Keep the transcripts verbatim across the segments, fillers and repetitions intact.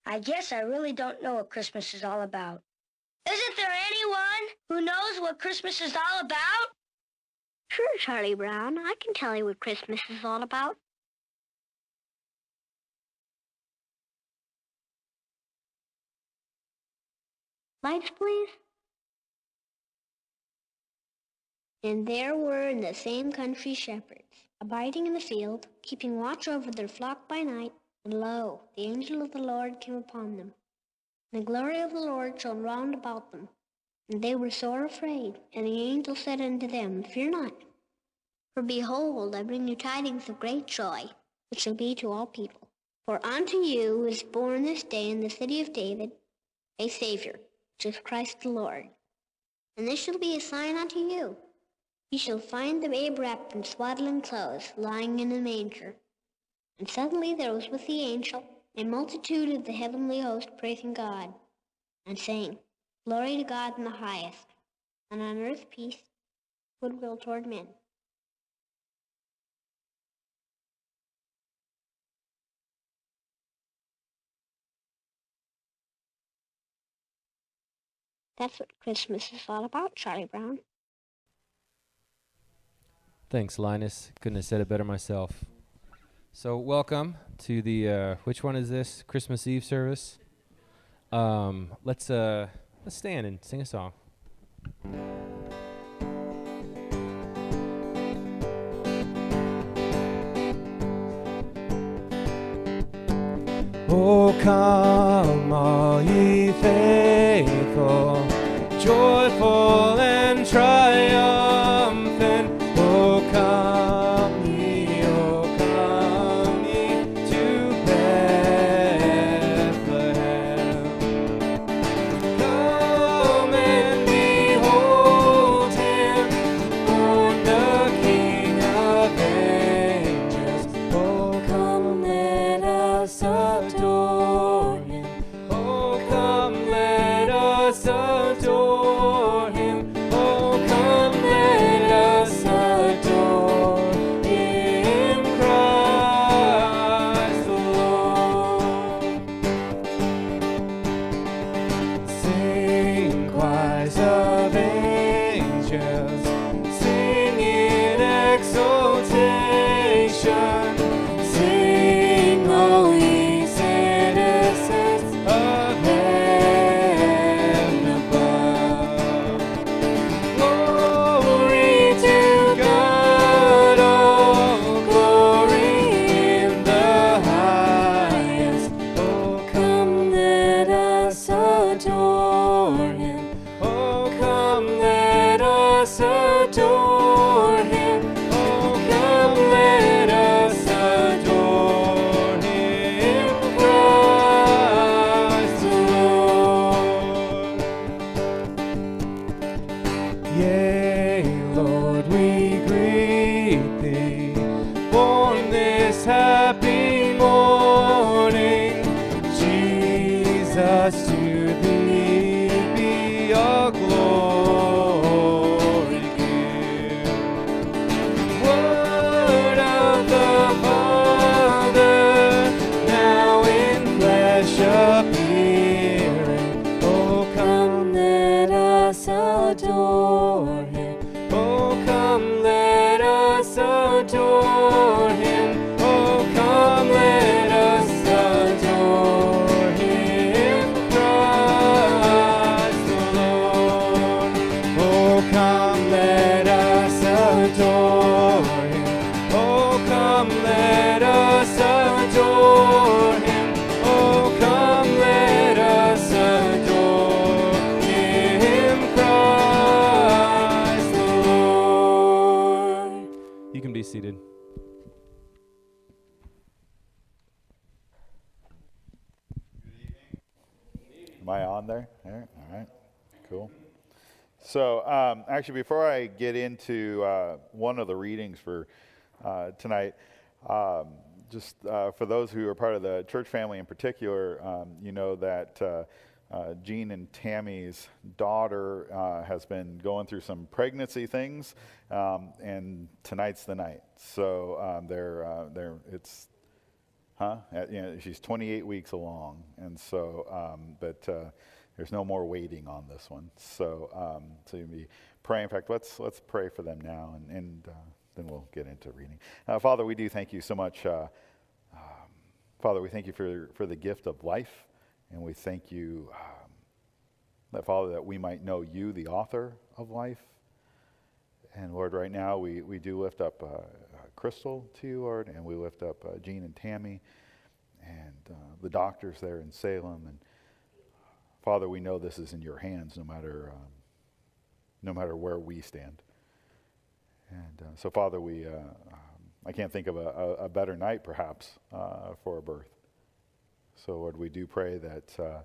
I guess I really don't know what Christmas is all about. Isn't there anyone who knows what Christmas is all about? Sure, Charlie Brown. I can tell you what Christmas is all about. Lights, please. And there were in the same country shepherds, abiding in the field, keeping watch over their flock by night. And lo, the angel of the Lord came upon them. And the glory of the Lord shone round about them. And they were sore afraid. And the angel said unto them, Fear not. For behold, I bring you tidings of great joy, which shall be to all people. For unto you is born this day in the city of David a Savior, which is Christ the Lord. And this shall be a sign unto you. Ye shall find the babe wrapped in swaddling clothes, lying in a manger. And suddenly there was with the angel a multitude of the heavenly host praising God, and saying, Glory to God in the highest, and on earth peace, goodwill toward men. That's what Christmas is all about, Charlie Brown. Thanks, Linus. Couldn't have said it better myself. So welcome to the, uh, which one is this? Christmas Eve service. Um, let's, uh, let's stand and sing a song. Oh, come all ye faithful, joyful and triumphant. Oh, come ye, oh, come ye to Bethlehem. Come and behold him, born the King of angels. Oh, come, let us adore him. Oh, come, let us adore him. Oh, come, let us adore him, Christ the Lord. Sing, choirs of angels, sing in exaltation. Sing, O ye citizens of heaven above. Glory to God, oh, glory in the highest. Oh, come, let us adore him. Oh, come, let us adore him. Oh, come, let us adore him, Christ the Lord. Yea, Lord, we greet thee, born this happy morning. Jesus, to thee be all glory give. Word of the Father, now in flesh appearing. Oh, come, let us adore him. Oh, come, let us adore him. Oh, come, let us adore him, Christ the Lord. Oh, come, let us adore him. Oh, come, let us adore him. Oh, come, let us adore him, Christ the Lord. You can be seated. Am I on there? There? All right. Cool. So, um, actually, before I get into uh, one of the readings for uh, tonight, um, just uh, for those who are part of the church family in particular, um, you know that uh, uh, Jean and Tammy's daughter uh, has been going through some pregnancy things, um, and tonight's the night. So um, they're uh, they're it's. Huh? At, you know, she's twenty-eight weeks along, and so, um, but uh, there's no more waiting on this one. So, um, so you'll be praying. In fact, let's let's pray for them now, and, and uh, then we'll get into reading. Uh, Father, we do thank you so much. Uh, um, Father, we thank you for for the gift of life, and we thank you um, that, Father, that we might know you, the author of life. And Lord, right now we, we do lift up uh, Crystal to you, Lord, and we lift up uh, Jean and Tammy and uh, the doctors there in Salem. And Father, we know this is in your hands, no matter um, no matter where we stand. And uh, so, Father, we uh, um, I can't think of a, a, a better night, perhaps, uh, for a birth. So, Lord, we do pray that. Uh,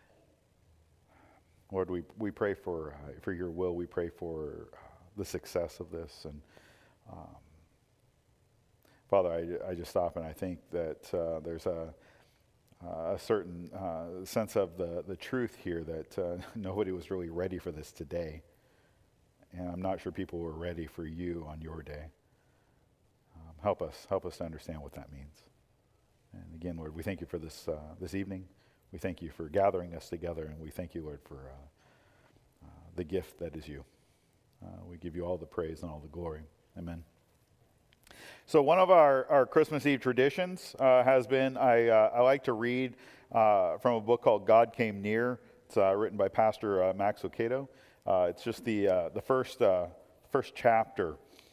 Lord, we we pray for uh, for your will. We pray for uh, the success of this, and um, Father, I, I just stop and I think that uh, there's a uh, a certain uh, sense of the the truth here that uh, nobody was really ready for this today, and I'm not sure people were ready for you on your day. Um, help us, help us to understand what that means. And again, Lord, we thank you for this uh, this evening. We thank you for gathering us together, and we thank you, Lord, for uh, uh, the gift that is you. Uh, we give you all the praise and all the glory. Amen. So one of our, our Christmas Eve traditions uh, has been, I, uh, I like to read uh, from a book called God Came Near. It's uh, written by Pastor uh, Max Lucado. Uh, it's just the, uh, the first, uh, first chapter.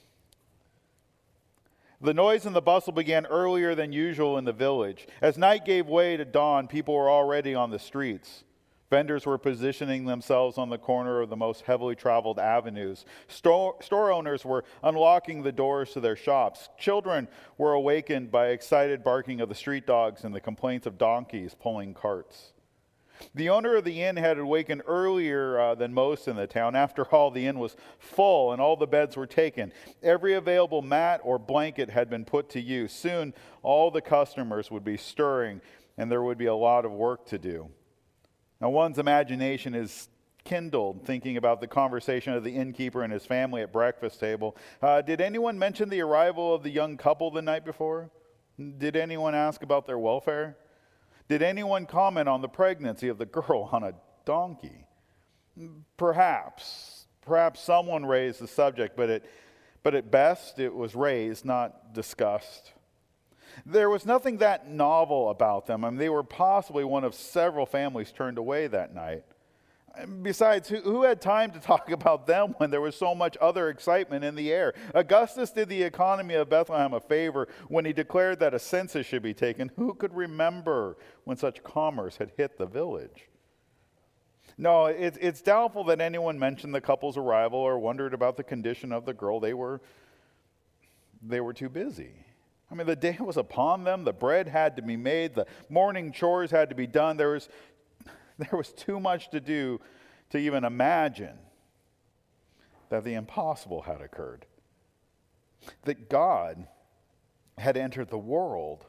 The noise and the bustle began earlier than usual in the village. As night gave way to dawn, people were already on the streets. Vendors were positioning themselves on the corner of the most heavily traveled avenues. Store, store owners were unlocking the doors to their shops. Children were awakened by excited barking of the street dogs and the complaints of donkeys pulling carts. The owner of the inn had awakened earlier uh, than most in the town. After all, the inn was full and all the beds were taken. Every available mat or blanket had been put to use. Soon, all the customers would be stirring, and there would be a lot of work to do. Now, one's imagination is kindled thinking about the conversation of the innkeeper and his family at breakfast table. Uh, did anyone mention the arrival of the young couple the night before? Did anyone ask about their welfare? Did anyone comment on the pregnancy of the girl on a donkey? Perhaps. Perhaps someone raised the subject, but, it, but at best it was raised, not discussed. There was nothing that novel about them. I mean, they were possibly one of several families turned away that night. Besides, who, who had time to talk about them when there was so much other excitement in the air? Augustus did the economy of Bethlehem a favor when he declared that a census should be taken. Who could remember when such commerce had hit the village? No, it, it's doubtful that anyone mentioned the couple's arrival or wondered about the condition of the girl. They were, they were too busy. I mean, the day was upon them. The bread had to be made. The morning chores had to be done. There was There was too much to do to even imagine that the impossible had occurred. That God had entered the world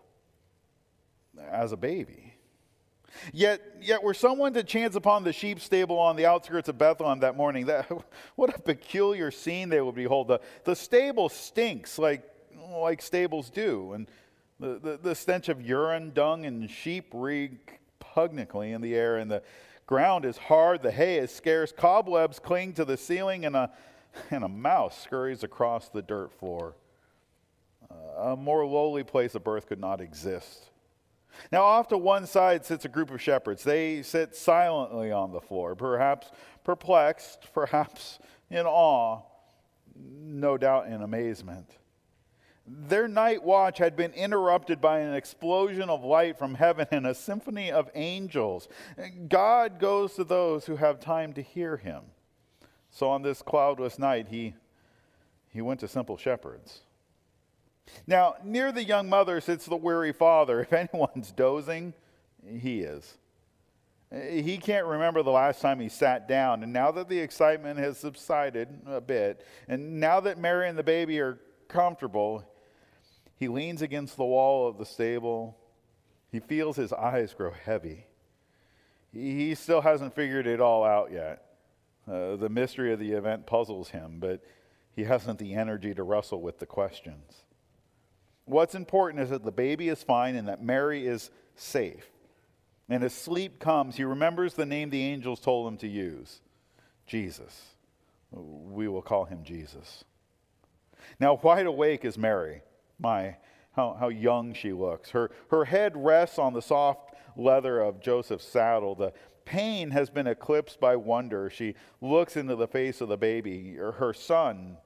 as a baby. Yet, yet were someone to chance upon the sheep stable on the outskirts of Bethlehem that morning, that, what a peculiar scene they would behold. The, the stable stinks like, like stables do, and the, the, the stench of urine, dung, and sheep reek pungently in the air, and the ground is hard, the hay is scarce, cobwebs cling to the ceiling, and a, and a mouse scurries across the dirt floor. Uh, a more lowly place of birth could not exist. Now off to one side sits a group of shepherds. They sit silently on the floor, perhaps perplexed, perhaps in awe, no doubt in amazement. Their night watch had been interrupted by an explosion of light from heaven and a symphony of angels. God goes to those who have time to hear him. So on this cloudless night, he, he went to simple shepherds. Now, near the young mother sits the weary father. If anyone's dozing, he is. He can't remember the last time he sat down. And now that the excitement has subsided a bit, and now that Mary and the baby are comfortable, he leans against the wall of the stable. He feels his eyes grow heavy. He still hasn't figured it all out yet. Uh, the mystery of the event puzzles him, but he hasn't the energy to wrestle with the questions. What's important is that the baby is fine and that Mary is safe. And as sleep comes, he remembers the name the angels told him to use, Jesus. We will call him Jesus. Now, wide awake is Mary. My, how, how young she looks. Her, her head rests on the soft leather of Joseph's saddle. The pain has been eclipsed by wonder. She looks into the face of the baby, her son,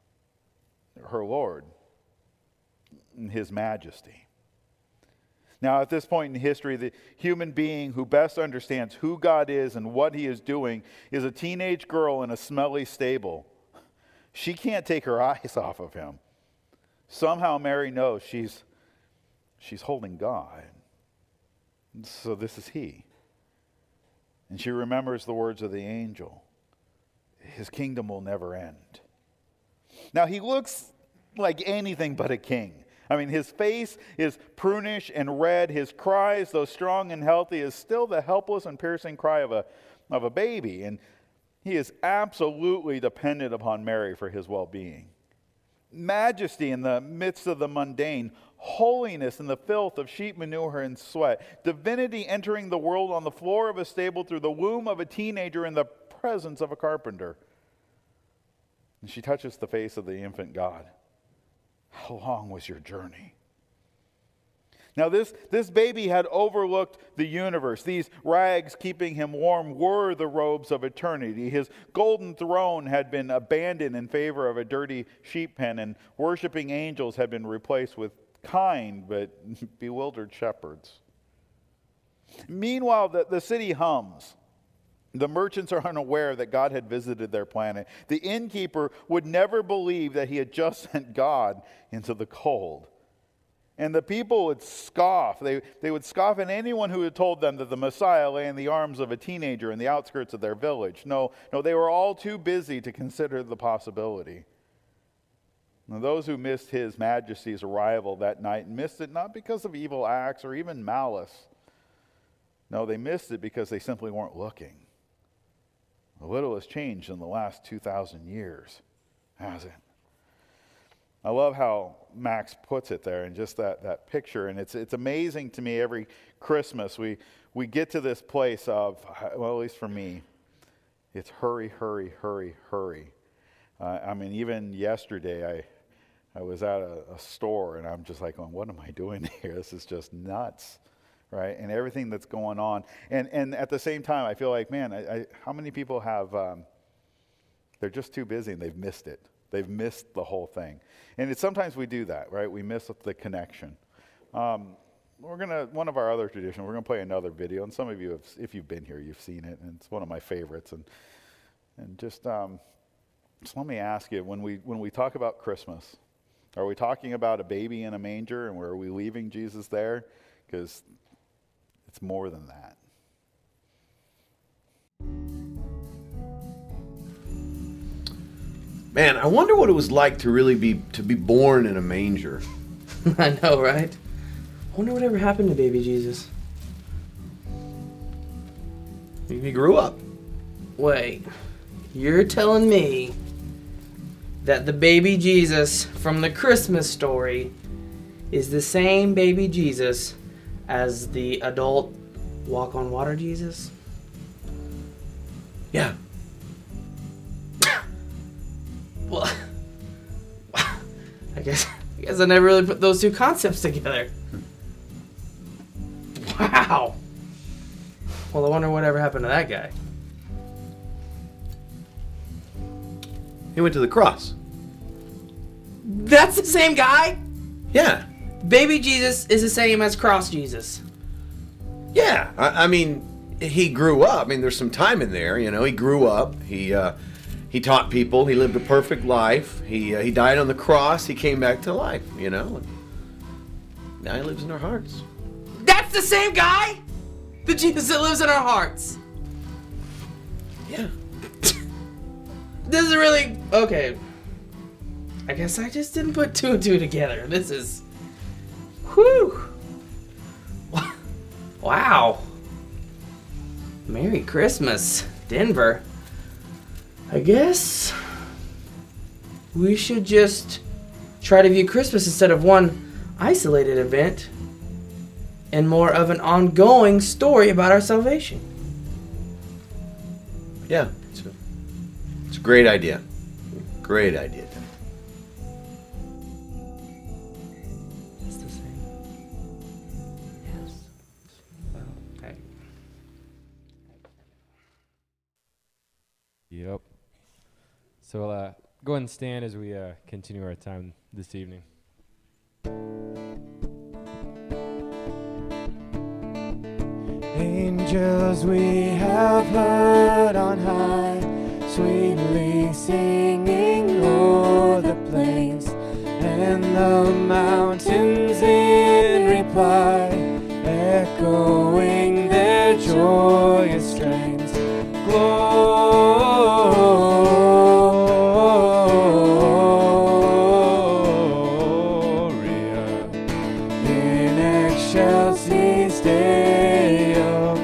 her Lord, his majesty. Now, at this point in history, the human being who best understands who God is and what he is doing is a teenage girl in a smelly stable. She can't take her eyes off of him. Somehow Mary knows she's, she's holding God. So this is he. And she remembers the words of the angel. His kingdom will never end. Now, he looks like anything but a king. I mean, his face is prunish and red. His cries, though strong and healthy, is still the helpless and piercing cry of a, of a baby. And he is absolutely dependent upon Mary for his well-being. Majesty in the midst of the mundane, holiness in the filth of sheep manure and sweat, divinity entering the world on the floor of a stable through the womb of a teenager in the presence of a carpenter. And she touches the face of the infant God. How long was your journey? Now this, this baby had overlooked the universe. These rags keeping him warm were the robes of eternity. His golden throne had been abandoned in favor of a dirty sheep pen, and worshiping angels had been replaced with kind but bewildered shepherds. Meanwhile, the, the city hums. The merchants are unaware that God had visited their planet. The innkeeper would never believe that he had just sent God into the cold. And the people would scoff. They, they would scoff at anyone who had told them that the Messiah lay in the arms of a teenager in the outskirts of their village. No, no, they were all too busy to consider the possibility. Now, those who missed his majesty's arrival that night missed it not because of evil acts or even malice. No, they missed it because they simply weren't looking. A little has changed in the last two thousand years, hasn't it? I love how Max puts it there in just that, that picture. And it's it's amazing to me every Christmas we, we get to this place of, well, at least for me, it's hurry, hurry, hurry, hurry. Uh, I mean, even yesterday I, I was at a, a store and I'm just like, going, what am I doing here? This is just nuts. Right, and everything that's going on, and and at the same time, I feel like, man, I, I, how many people have? Um, they're just too busy and they've missed it. They've missed the whole thing, and it's sometimes we do that, right? We miss the connection. Um, we're gonna one of our other traditions. We're gonna play another video, and some of you, have, if you've been here, you've seen it, and it's one of my favorites. And and just um, just let me ask you, when we when we talk about Christmas, are we talking about a baby in a manger, and are we leaving Jesus there? Because it's more than that. Man, I wonder what it was like to really be to be born in a manger. I know, right? I wonder whatever happened to baby Jesus. He grew up. Wait, you're telling me that the baby Jesus from the Christmas story is the same baby Jesus as the adult walk on water Jesus? Yeah. Well, I guess I guess I never really put those two concepts together. Wow. Well, I wonder whatever happened to that guy. He went to the cross. That's the same guy? Yeah. Baby Jesus is the same as cross Jesus. Yeah. I, I mean, he grew up. I mean, there's some time in there. You know, he grew up. He uh, he taught people. He lived a perfect life. He uh, he died on the cross. He came back to life. You know. And now he lives in our hearts. That's the same guy? The Jesus that lives in our hearts. Yeah. This is really okay. I guess I just didn't put two and two together. This is. Whew. Wow. Merry Christmas, Denver. I guess we should just try to view Christmas instead of one isolated event and more of an ongoing story about our salvation. Yeah, it's a, it's a great idea. Great idea, Tim. It's the same. Yes. Okay. Yep. So uh, go ahead and stand as we uh, continue our time this evening. Angels we have heard on high, sweetly singing o'er the plains, and the mountains in reply, echoing their joyous strains. Gloria in excelsis Deo.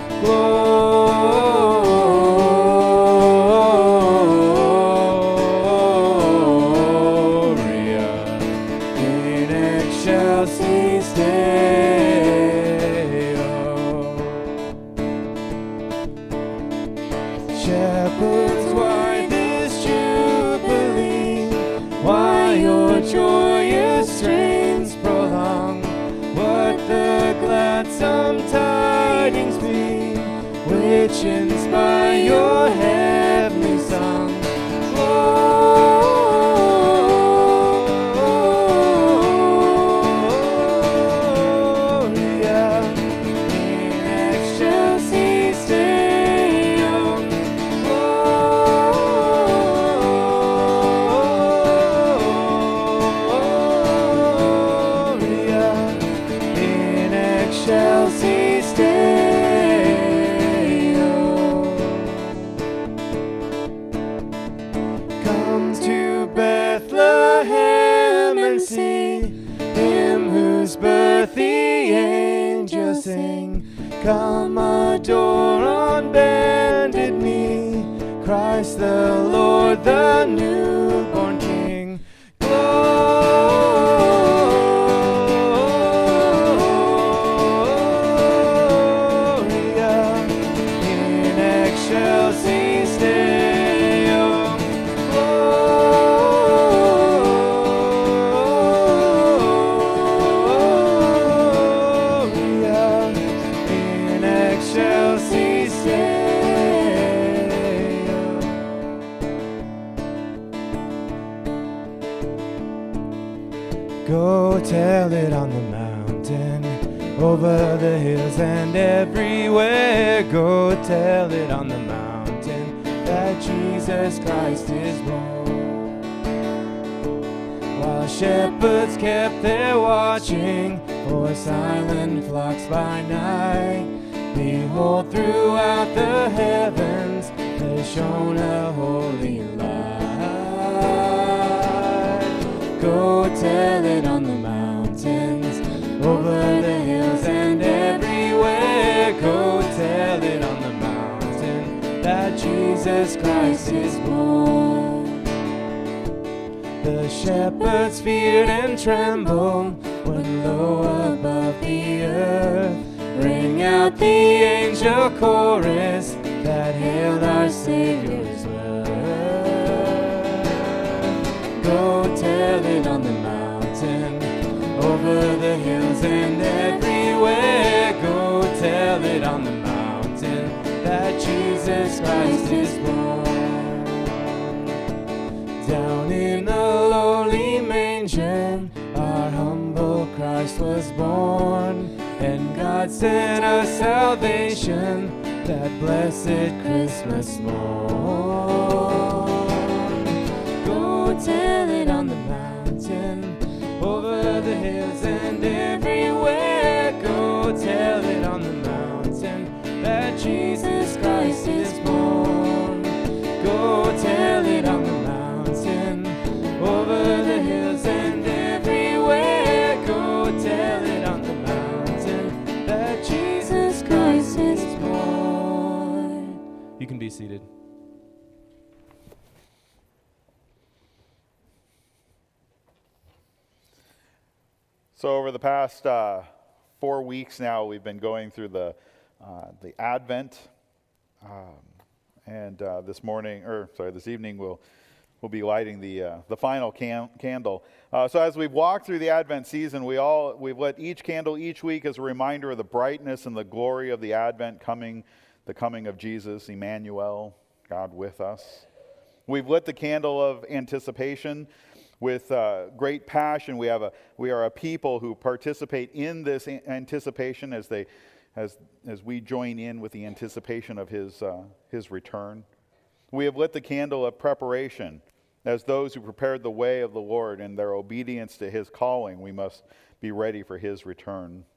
Gloria in excelsis Deo. Shepherds, why this jubilee? Why your joyous strains prolong? What the gladsome tidings be, which inspire your heavenly song? Gloria in excelsis Deo. Gloria in excelsis Deo. Come to Bethlehem and see him whose birth the angels sing. Come adore on bended knee Christ the Lord, the newborn King. Gloria in excelsis Deo. Gloria in excelsis Deo. Go tell it on the mountain, over the hills and everywhere. Go tell it on the mountain that Jesus Christ is born. While shepherds kept their watching for silent flocks by night, behold, throughout the heavens there shone a holy light. Go tell it on the mountains, over the hills and everywhere. Go tell it on the mountain that Jesus Christ is born. The shepherds feared and trembled when low above the earth rang out the angel chorus that hailed our Savior's birth. Go tell it on the mountain, over the hills and everywhere. Go tell it on the mountain that Jesus Christ is born. Down in the lowly manger, our humble Christ was born, and God sent us salvation that blessed Christmas morn. Go tell it on the mountain, over the hills and everywhere. Go tell it on the mountain that Jesus Christ is born. Go tell it on the mountain, over the hills and everywhere. Go tell it on the mountain that Jesus Christ is born. You can be seated. So over the past uh, four weeks now, we've been going through the uh, the Advent, um, and uh, this morning, or sorry, this evening, we'll we'll be lighting the uh, the final can- candle. Uh, so as we've walked through the Advent season, we all we've lit each candle each week as a reminder of the brightness and the glory of the Advent coming, the coming of Jesus, Emmanuel, God with us. We've lit the candle of anticipation with uh, great passion. We have a we are a people who participate in this anticipation as they as as we join in with the anticipation of his uh, his return. We have lit the candle of preparation as those who prepared the way of the Lord in their obedience to his calling. We must be ready for his return.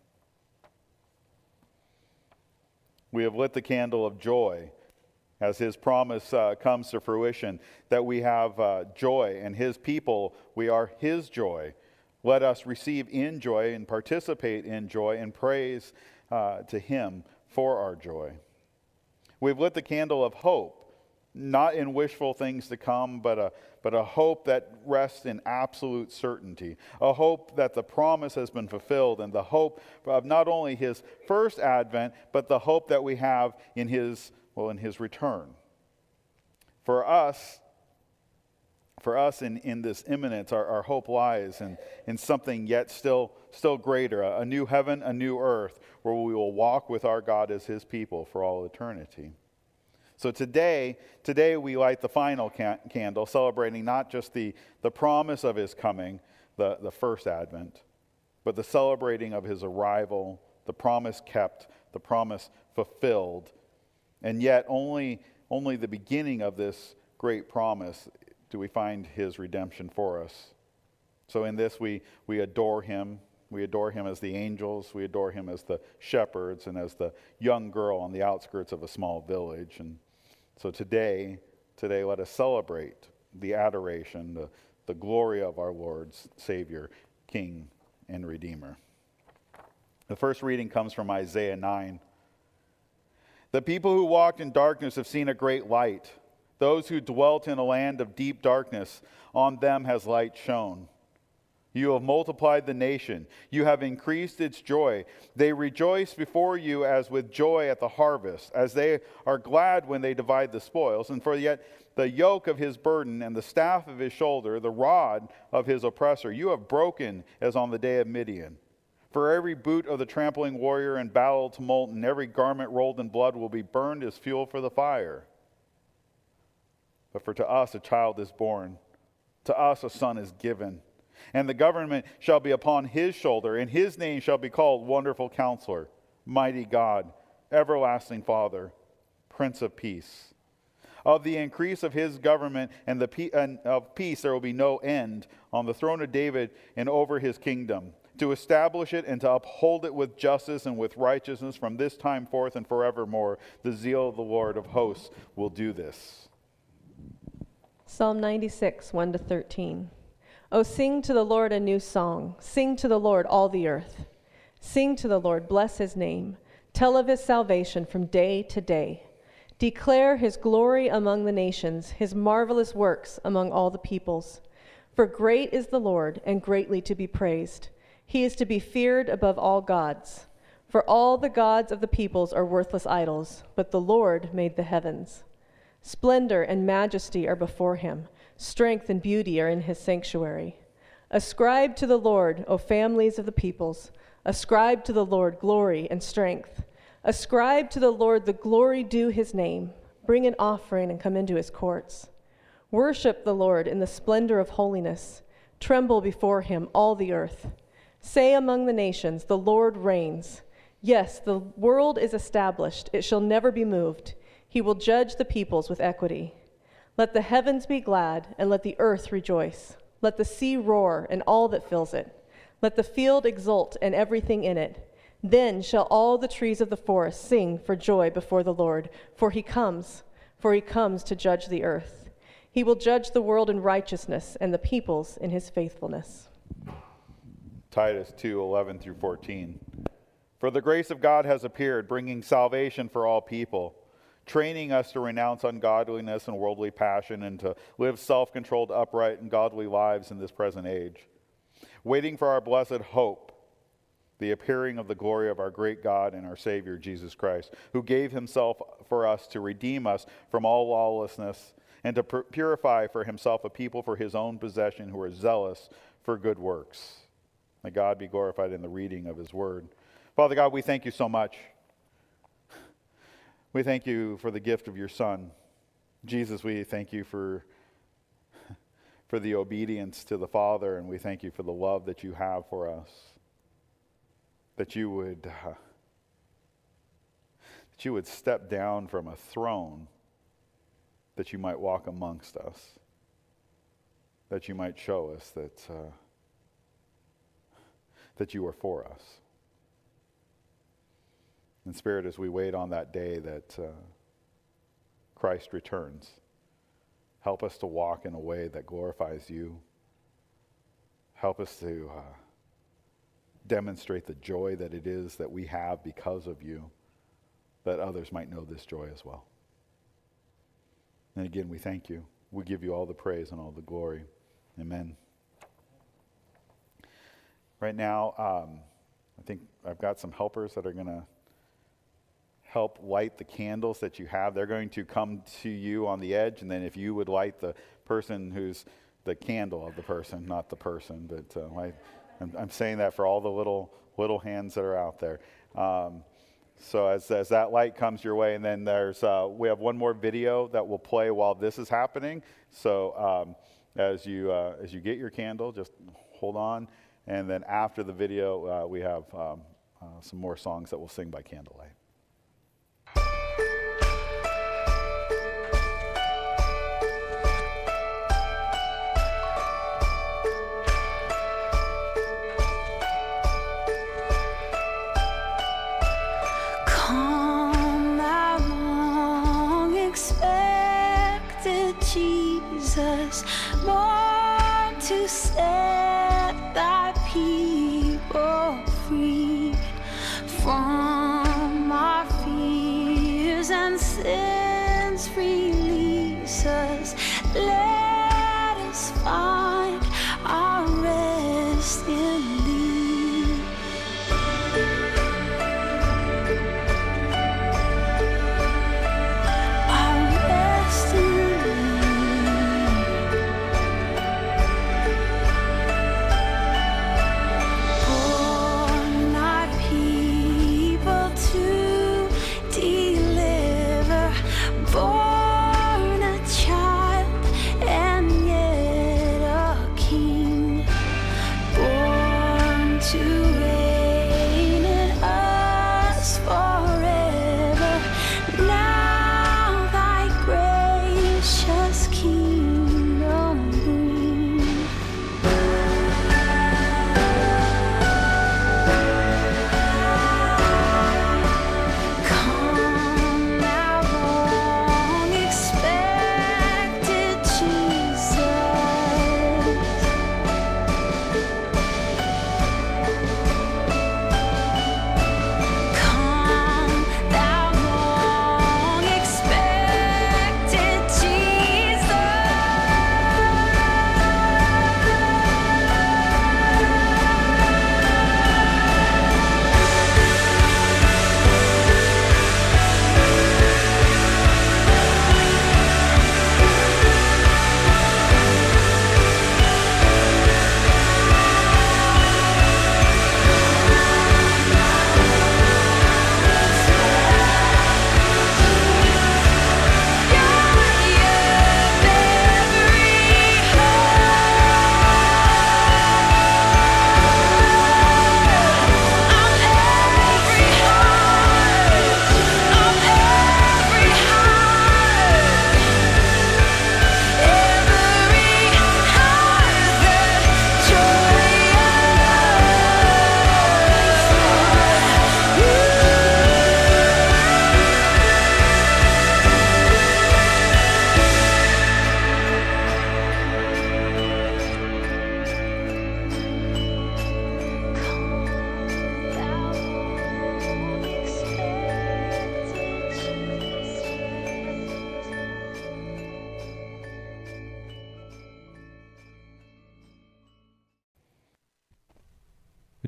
We have lit the candle of joy as his promise uh, comes to fruition, that we have uh, joy, and his people, we are his joy. Let us receive in joy and participate in joy and praise uh, to him for our joy. We've lit the candle of hope, not in wishful things to come, but a, but a hope that rests in absolute certainty, a hope that the promise has been fulfilled, and the hope of not only his first advent, but the hope that we have in his Well, in his return. For us, for us in, in this imminence, our, our hope lies in, in something yet still, still greater, a, a new heaven, a new earth, where we will walk with our God as his people for all eternity. So today, today we light the final can- candle, celebrating not just the, the promise of his coming, the, the first advent, but the celebrating of his arrival, the promise kept, the promise fulfilled. And yet only, only the beginning of this great promise do we find his redemption for us. So in this we, we adore him. We adore him as the angels. We adore him as the shepherds and as the young girl on the outskirts of a small village. And so today, today let us celebrate the adoration, the, the glory of our Lord, Savior, King, and Redeemer. The first reading comes from Isaiah nine. The people who walked in darkness have seen a great light. Those who dwelt in a land of deep darkness, on them has light shone. You have multiplied the nation. You have increased its joy. They rejoice before you as with joy at the harvest, as they are glad when they divide the spoils. And for yet the yoke of his burden and the staff of his shoulder, the rod of his oppressor, you have broken as on the day of Midian. For every boot of the trampling warrior and battle tumult and every garment rolled in blood will be burned as fuel for the fire. But for to us a child is born, to us a son is given, and the government shall be upon his shoulder, and his name shall be called Wonderful Counselor, Mighty God, Everlasting Father, Prince of Peace. Of the increase of his government and the pe- and of peace there will be no end on the throne of David and over his kingdom, to establish it and to uphold it with justice and with righteousness from this time forth and forevermore. The zeal of the Lord of hosts will do this. Psalm ninety-six, one to thirteen. Oh, sing to the Lord a new song. Sing to the Lord, all the earth. Sing to the Lord, bless his name. Tell of his salvation from day to day. Declare his glory among the nations, his marvelous works among all the peoples. For great is the Lord, and greatly to be praised. He is to be feared above all gods. For all the gods of the peoples are worthless idols, but the Lord made the heavens. Splendor and majesty are before him. Strength and beauty are in his sanctuary. Ascribe to the Lord, O families of the peoples. Ascribe to the Lord glory and strength. Ascribe to the Lord the glory due his name. Bring an offering and come into his courts. Worship the Lord in the splendor of holiness. Tremble before him, all the earth. Say among the nations, the Lord reigns. Yes, the world is established. It shall never be moved. He will judge the peoples with equity. Let the heavens be glad, and let the earth rejoice. Let the sea roar, and all that fills it. Let the field exult, and everything in it. Then shall all the trees of the forest sing for joy before the Lord, for he comes, for he comes to judge the earth. He will judge the world in righteousness, and the peoples in his faithfulness. Titus two, eleven through fourteen. For the grace of God has appeared, bringing salvation for all people, training us to renounce ungodliness and worldly passion and to live self-controlled, upright, and godly lives in this present age, waiting for our blessed hope, the appearing of the glory of our great God and our Savior, Jesus Christ, who gave himself for us to redeem us from all lawlessness and to pur- purify for himself a people for his own possession who are zealous for good works. May God be glorified in the reading of his word. Father God, we thank you so much. We thank you for the gift of your Son. Jesus, we thank you for, for the obedience to the Father, and we thank you for the love that you have for us. That you would uh, that you would step down from a throne, that you might walk amongst us, that you might show us that uh, that you are for us. In Spirit, as we wait on that day that uh, Christ returns, help us to walk in a way that glorifies you. Help us to Uh, demonstrate the joy that it is that we have because of you, that others might know this joy as well. And again, we thank you. We give you all the praise and all the glory. Amen. Right now, um, I think I've got some helpers that are going to help light the candles that you have. They're going to come to you on the edge, and then if you would light the person who's the candle of the person, not the person, but uh, light. I'm, I'm saying that for all the little little hands that are out there. Um, so as as that light comes your way, and then there's uh, we have one more video that will play while this is happening. So um, as you uh, as you get your candle, just hold on, and then after the video, uh, we have um, uh, some more songs that we'll sing by candlelight. Jesus, born to set thy people free from our fears and sins. Release us, let us find our rest in thee. Born a child and yet a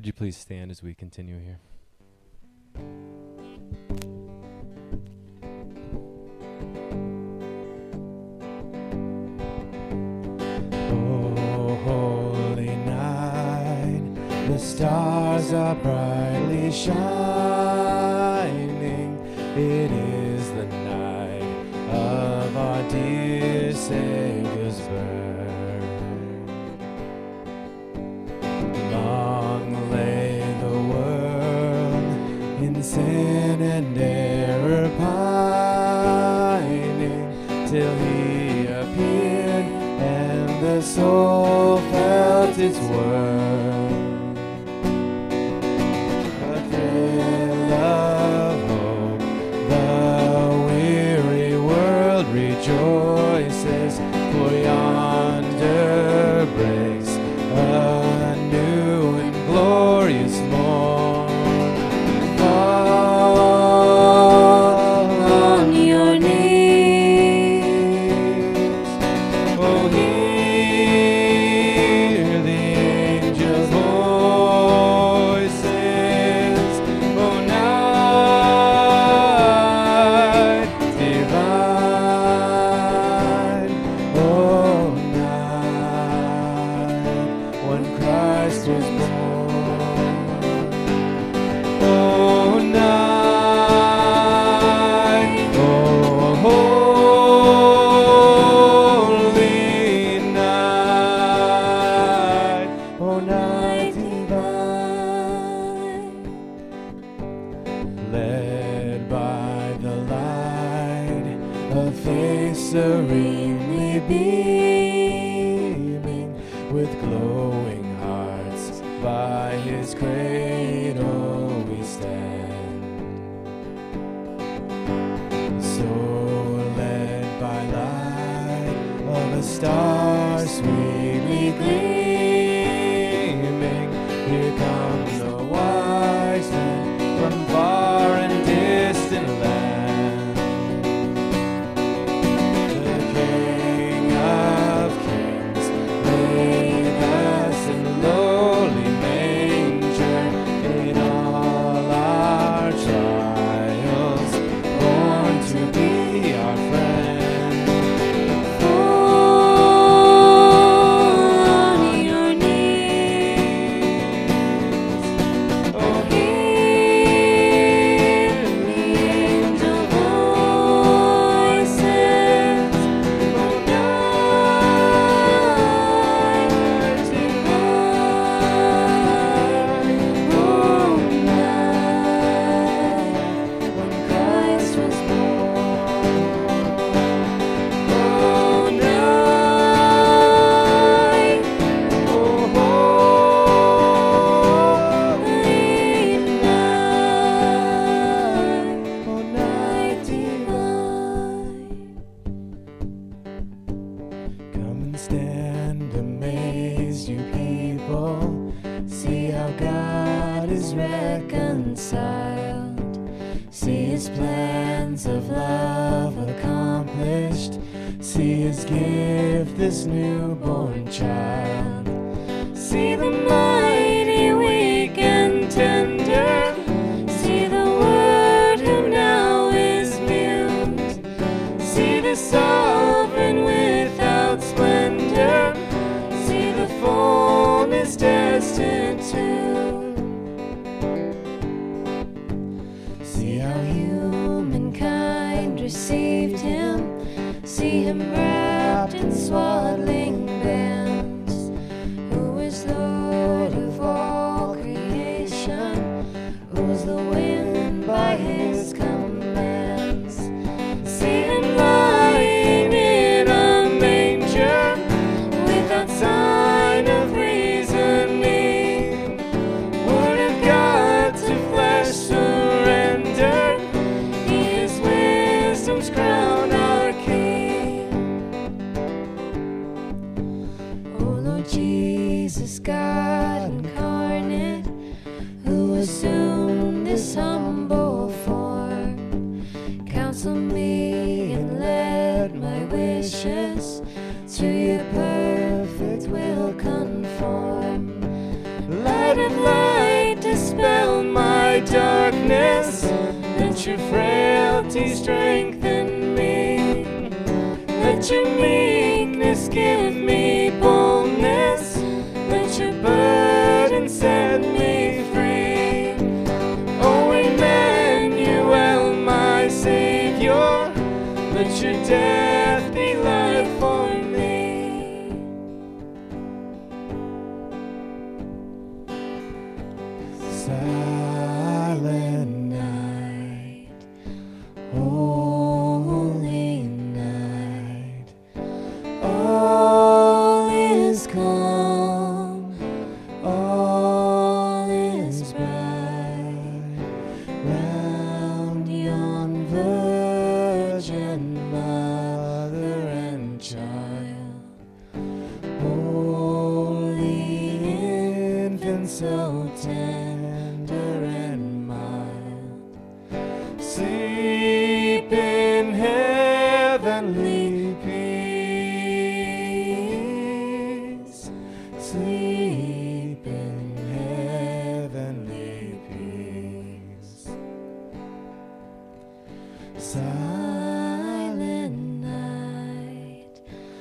Would you please stand as we continue here? Oh, holy night, the stars are brightly shining. It is the night of our dear Savior's birth. Long lay the world in sin and error pining, till he appeared and the soul felt its worth. A thrill of hope, the weary world rejoices, for yonder breaks a new and glorious morn. Fall on your knees, oh, hear the angels' voices, oh, night divine, oh, night when Christ was born. Oh, night, oh, holy night, oh, night divine, led by the light of faith serenely beaming, with glowing hearts by his cradle we stand. So led by light of a star sweetly gleaming, here comes the wise men from far and distant land. The King of Kings laid us in lowly manger, in all our trials, born to be our friend. Fall on your knees, oh, hear the angel voices, oh, night divine, oh, night when Christ was born. Oh, night, oh, holy night, oh, night divine. Come and stand amazed, you people. See how God is reconciled. See his plans of love accomplished. See his gift, this newborn child. See the mighty, weak, and tender. See the word who now is mute. See the sovereign without splendor. See the fullness destitute. See how humankind received him. See him wrapped in swaddling bands, who is Lord of all creation, rules the wind by his commands. See him lying in a manger, without sign of reasoning. Word of God to flesh surrender, he is wisdom's crown, our King. O Lord Jesus, God incarnate, who assumed this humble form, counsel me and let my wishes to your perfect will conform. Light of light, Let your frailty strengthen me. Let your meekness give me boldness. Let your burden set me free. Oh, Emmanuel, my Savior, let your death be life for me. Silent night, holy night, all is calm, all is bright, round yon virgin mother and child, holy infant so tender and mild, sleep in heavenly peace, sleep in heavenly peace. Silent night,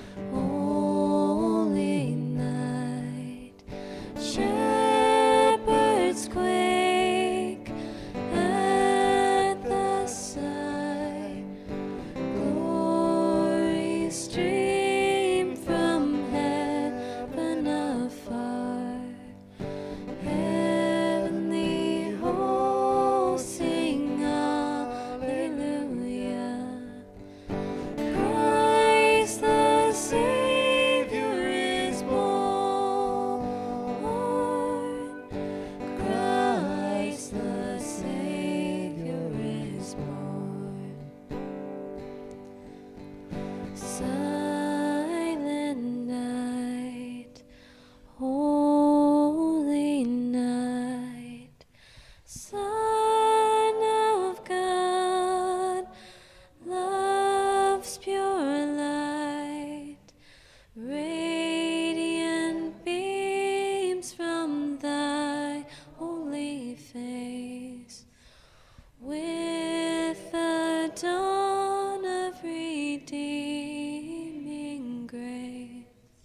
holy night, shepherds quake at the sight, glory stream from heaven afar, heavenly hosts sing hallelujah. Christ the Savior is born. Christ the Savior is born. Silent night, holy night, Son of God, love's pure light, radiant beams from thy holy face, with the dawn of redeeming grace.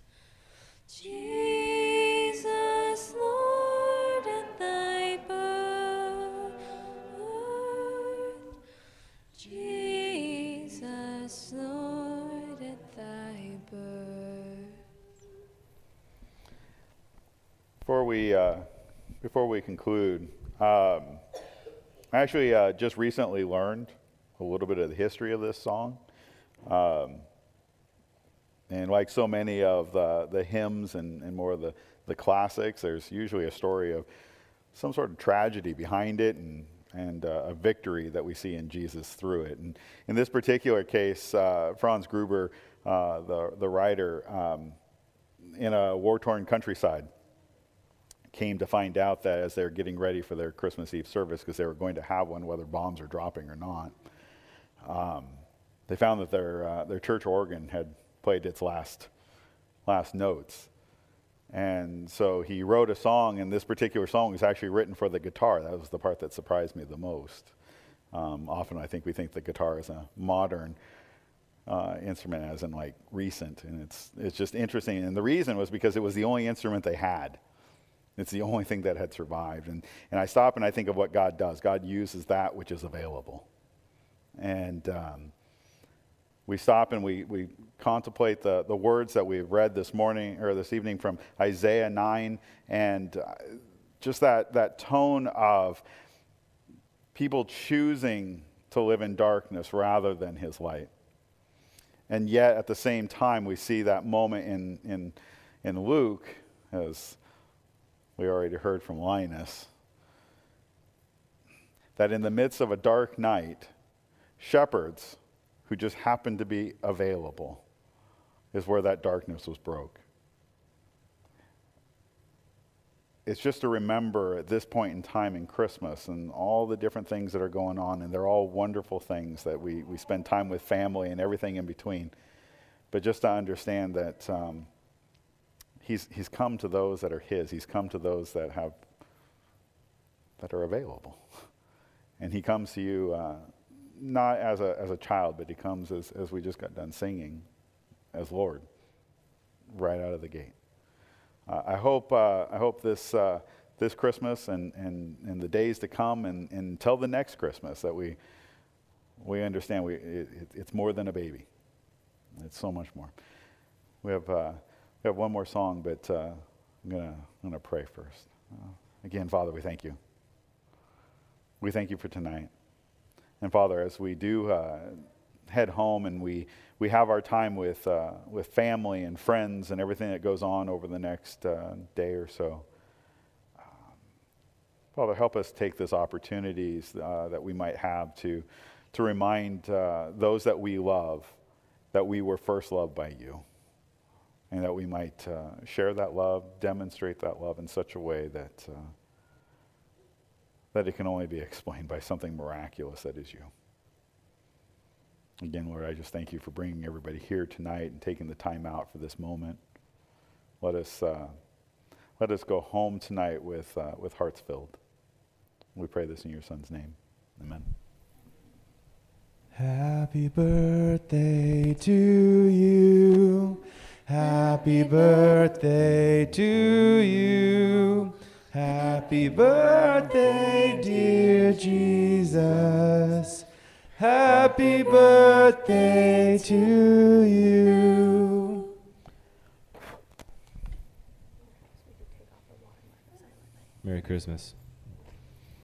Jesus, Lord, at thy birth, Jesus, Lord, at thy birth. Before we uh, before we conclude, um, I actually uh, just recently learned a little bit of the history of this song, um, and like so many of the the hymns and, and more of the the classics, there's usually a story of some sort of tragedy behind it, and and uh, a victory that we see in Jesus through it. And in this particular case, uh, Franz Gruber, uh, the the writer, um, in a war-torn countryside, came to find out that as they're getting ready for their Christmas Eve service, because they were going to have one whether bombs are dropping or not, um, they found that their uh, their church organ had played its last last notes. And so he wrote a song, and this particular song is actually written for the guitar. That was the part that surprised me the most. Um, often I think we think the guitar is a modern uh, instrument, as in like recent, and it's it's just interesting. And the reason was because it was the only instrument they had. It's the only thing that had survived. And, and I stop and I think of what God does. God uses that which is available. And um, we stop and we, we contemplate the, the words that we've read this morning or this evening from Isaiah nine, and uh, just that, that tone of people choosing to live in darkness rather than his light. And yet at the same time we see that moment in, in, in Luke, as we already heard from Linus, that in the midst of a dark night, shepherds who just happened to be available is where that darkness was broke. It's just to remember at this point in time in Christmas and all the different things that are going on, and they're all wonderful things that we, we spend time with family and everything in between. But just to understand that um, He's, he's come to those that are his. He's come to those that have that are available. And he comes to you uh, not as a as a child, but he comes as, as we just got done singing, as Lord, right out of the gate. Uh, I hope uh, I hope this uh, this Christmas and, and, and the days to come and, and until the next Christmas that we we understand we it, it's more than a baby. It's so much more. We have uh, we have one more song, but uh, I'm gonna I'm gonna pray first. Uh, again, Father, we thank you. We thank you for tonight, and Father, as we do uh, head home and we we have our time with uh, with family and friends and everything that goes on over the next uh, day or so. Um, Father, help us take this opportunities uh, that we might have to to remind uh, those that we love that we were first loved by you, and that we might uh, share that love, demonstrate that love in such a way that uh, that it can only be explained by something miraculous that is you. Again, Lord, I just thank you for bringing everybody here tonight and taking the time out for this moment. Let us uh, let us go home tonight with uh, with hearts filled. We pray this in your Son's name. Amen. Happy birthday to you. Happy birthday to you. Happy birthday, dear Jesus. Happy birthday to you. Merry Christmas.